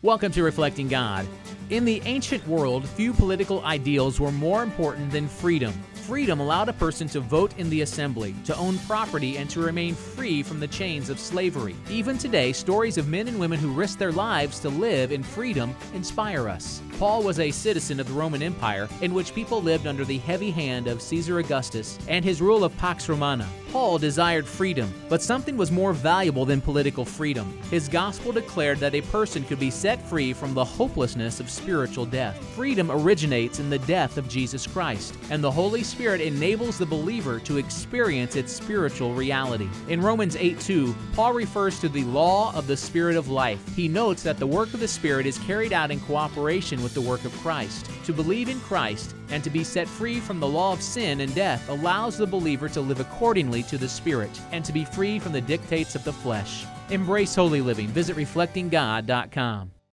Welcome to Reflecting God. In the ancient world, few political ideals were more important than freedom. Freedom allowed a person to vote in the assembly, to own property, and to remain free from the chains of slavery. Even today, stories of men and women who risked their lives to live in freedom inspire us. Paul was a citizen of the Roman Empire, in which people lived under the heavy hand of Caesar Augustus and his rule of Pax Romana. Paul desired freedom, but something was more valuable than political freedom. His gospel declared that a person could be set free from the hopelessness of spiritual death. Freedom originates in the death of Jesus Christ, and the Holy Spirit enables the believer to experience its spiritual reality. In Romans 8:2, Paul refers to the law of the Spirit of life. He notes that the work of the Spirit is carried out in cooperation with the work of Christ. To believe in Christ and to be set free from the law of sin and death allows the believer to live accordingly to the Spirit and to be free from the dictates of the flesh. Embrace holy living. Visit reflectinggod.com.